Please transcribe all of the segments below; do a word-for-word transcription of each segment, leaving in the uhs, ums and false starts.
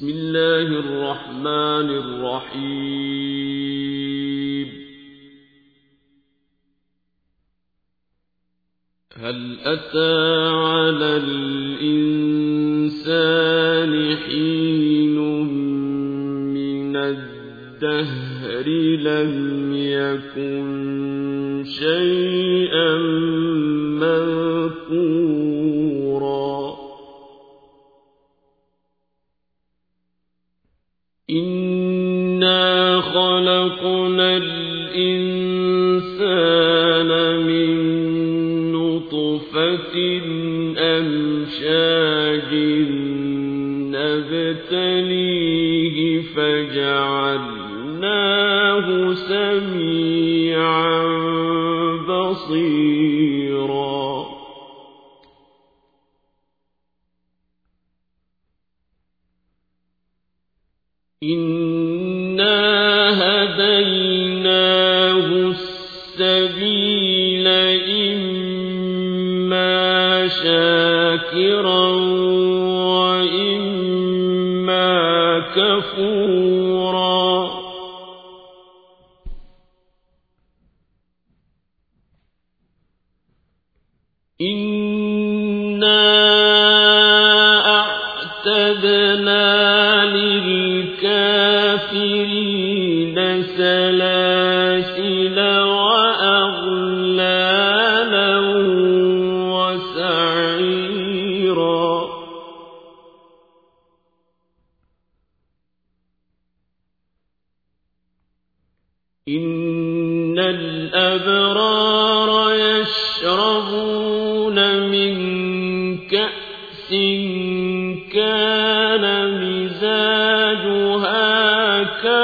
بسم الله الرحمن الرحيم هل أتى على الإنسان حين من الدهر لم يكن شيئا مذكورا إنا خلقنا الإنسان من نطفة أمشاج نبتليه فجعلناه سميعا بصيرا إنا هديناه السبيل إما شاكرا وإما كفورا إنا أعتدنا للكافرين سلاسل وأغلالا وسعيرا إن الأبرار يشربون من كأس كان مزاجها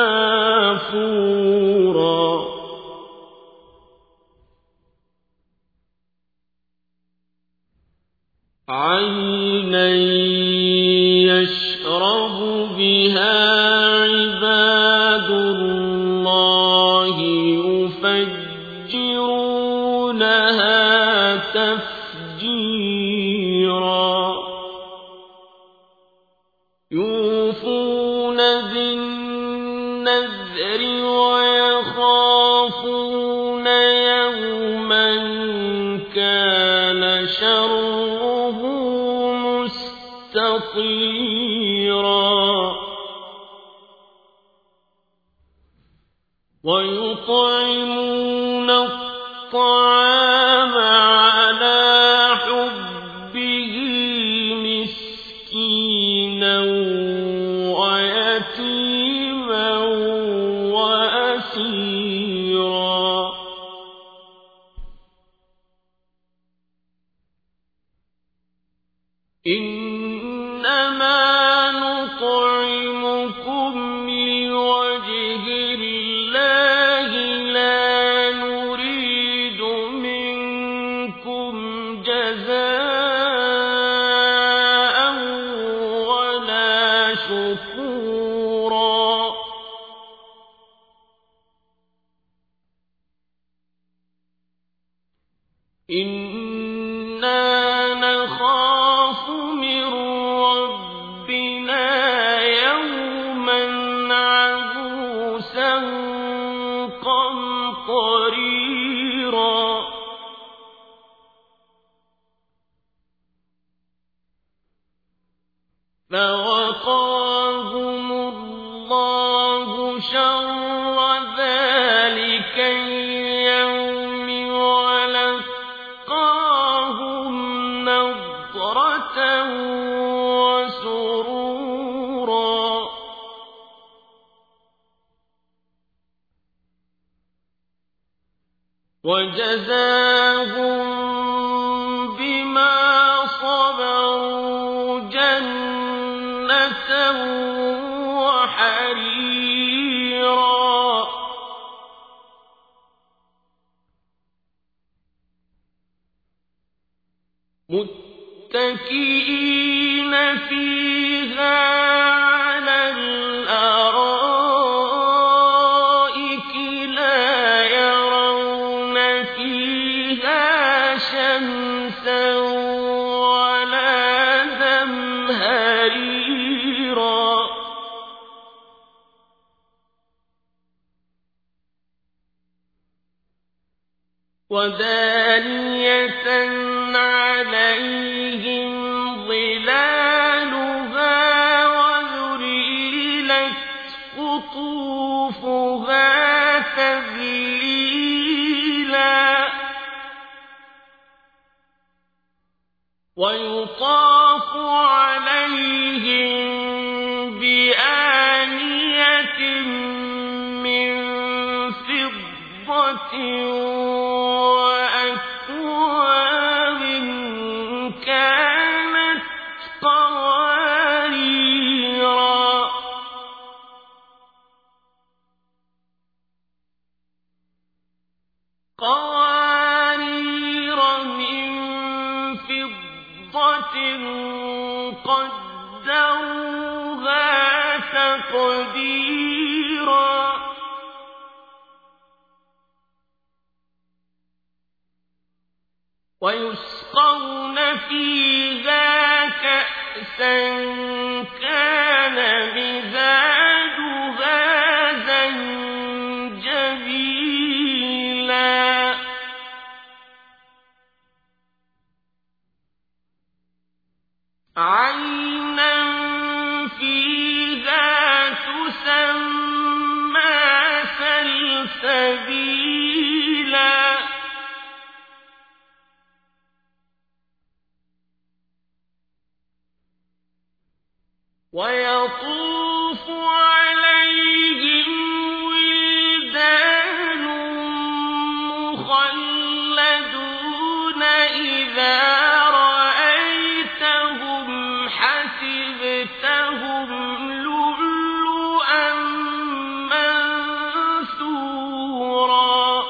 كافورا عينا يشرب بها عباد الله يفجرونها تفجيرا يوفون بالنذر ويخافون يوما كان شره مستطيرا ويطعمون الطعام على حبه مسكينا ويتيما وأسيرا إنما نطعمكم لوجه الله لا نريد منكم جزاء ولا شكورا إنا نخاف من ربنا يوما عبوسا قمطريرا فوقاهم الله شر ذلك اليوم ولقاهم نضرة وسرورا وجزاهم بما صبروا جنة وحريرا متكئين فيها على الأرائك لا يرون فيها شمسا ولا زمهريرا ودانية عليهم ظلالها وذللت قطوفها تذليلا ويطاف عليهم بآنية من فضة وأكواب كانت قواريرا قوارير من فضة قدروها تقديرا ويسقون فيها كأسا كان مزاجها زنجبيلا عينا فيها تسمى سلسبيلا ويطوف عليهم ولدان مخلدون إذا رأيتهم حسبتهم لؤلؤا منثورا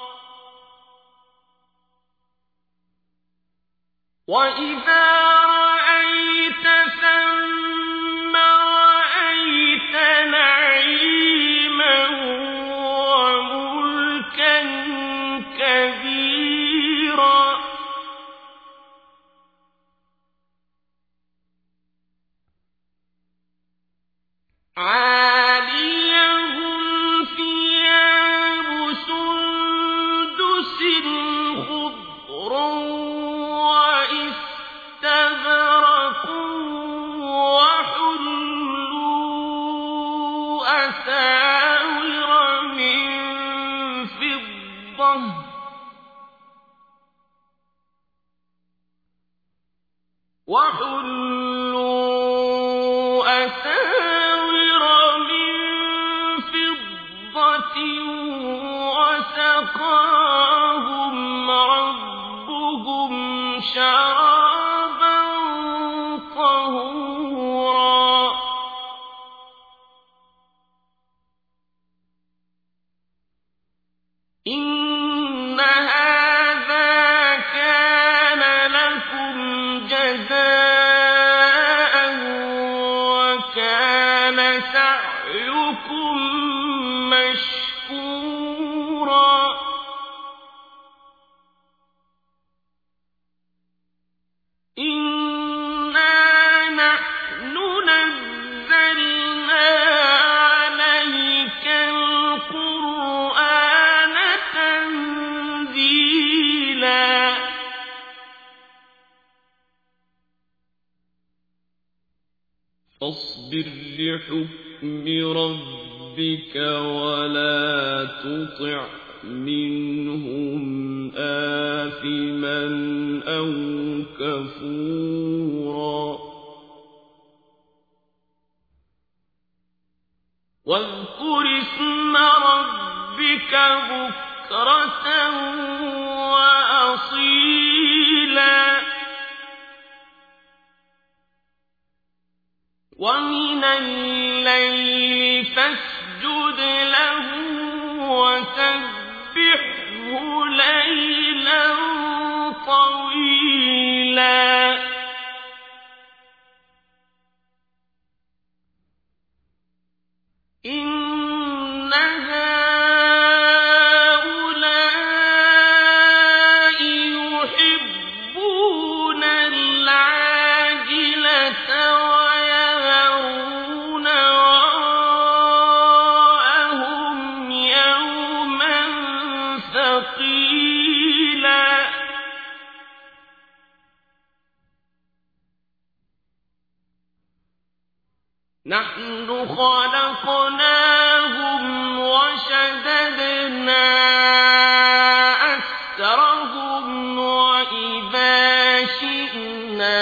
وإذا رأيت ثم رأيت نعيما وملكا كبيرا عاليهم ثياب سندس خضر واستبرق وحلوا أساور من فضة وحلوا أساور من فضة وسقاهم ربهم شرابا طهورا إن هذا كان لكم جزاء وكان سعيكم مشكورا إنا نحن نزلنا عليك القرآن تنزيلا فاصبر لحكم ربك ولا تطع منهم آثما أو كفورا واذكر اسم ربك بكرة وأصيلا ومن الليل فاسجد له وسبحه ليلا طويلا إن هؤلاء يحبون العاجلة ويذرون وراءهم يوما ثقيلا نحن خلقناهم وشددنا أسرهم وإذا شئنا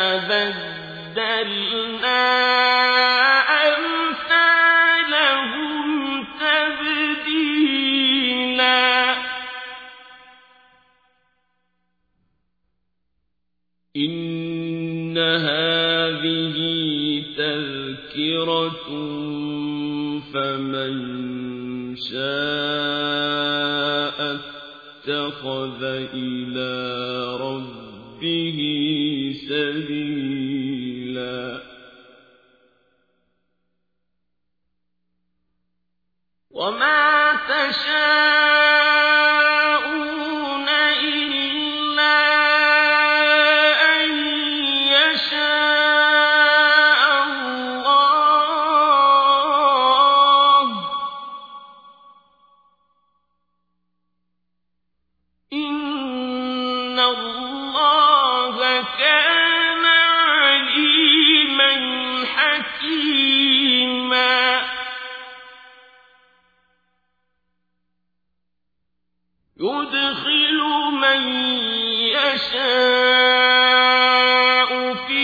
بدلنا أمثالهم تبديلا إن هذه تذكرة فمن شاء اتخذ إلى ربه سبيلا وما تشاءون إلا أن يشاء الله إن الله كان عليما حكيما يدخل من يشاء في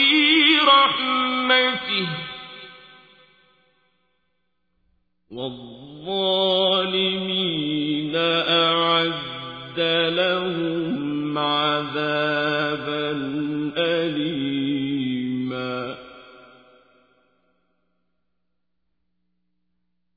رحمته والله